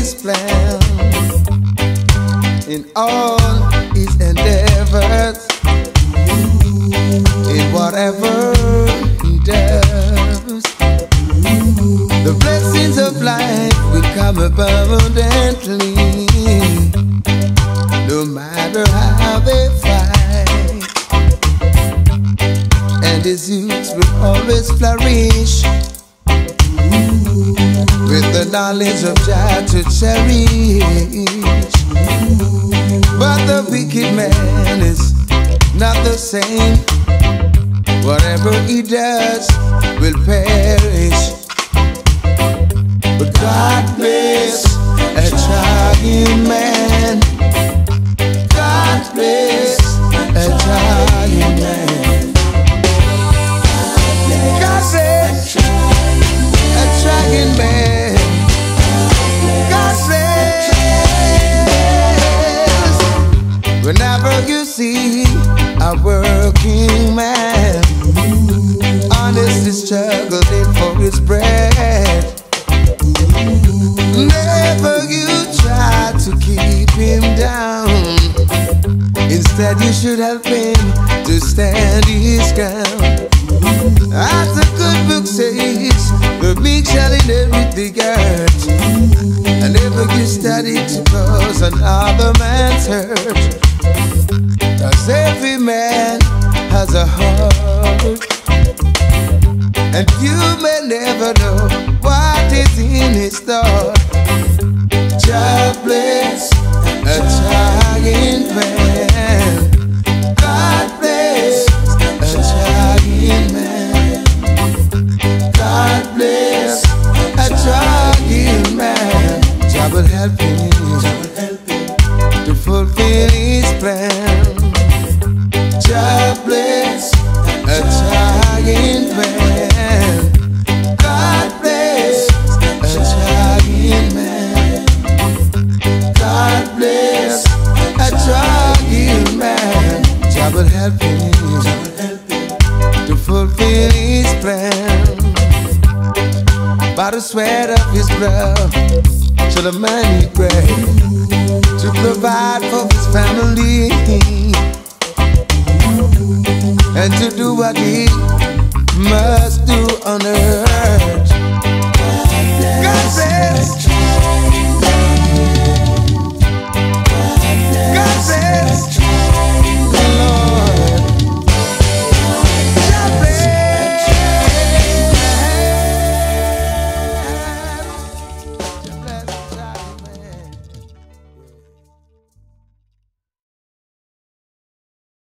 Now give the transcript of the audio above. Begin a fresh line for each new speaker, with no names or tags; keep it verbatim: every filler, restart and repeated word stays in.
his plan in all his endeavors, in whatever he does. The blessings of life will come abundantly, no matter how they fight, and his youth will always flourish with the knowledge of Jah to cherish. But the wicked man is not the same. Whatever he does will perish. But God bless a trying man. God bless a trying man. God bless a trying man. God bless. Whenever you see a working man honestly struggling for his bread, never you try to keep him down. Instead you should help him to stand his ground. As the good book says, the meek shall inherit the earth. And never you study to cause another man's hurt. Cause every man has a heart, and you may never know what is in his thought. Jah bless a trying man. God bless a trying man. God bless a trying man. Jah will help him to fulfill his plan. Jah bless a trying man. God bless a trying man. God bless a trying man. Jah will help him to fulfill his plan. By the sweat of his brow shall the man he pray to provide for his family, and to do what he must do on earth.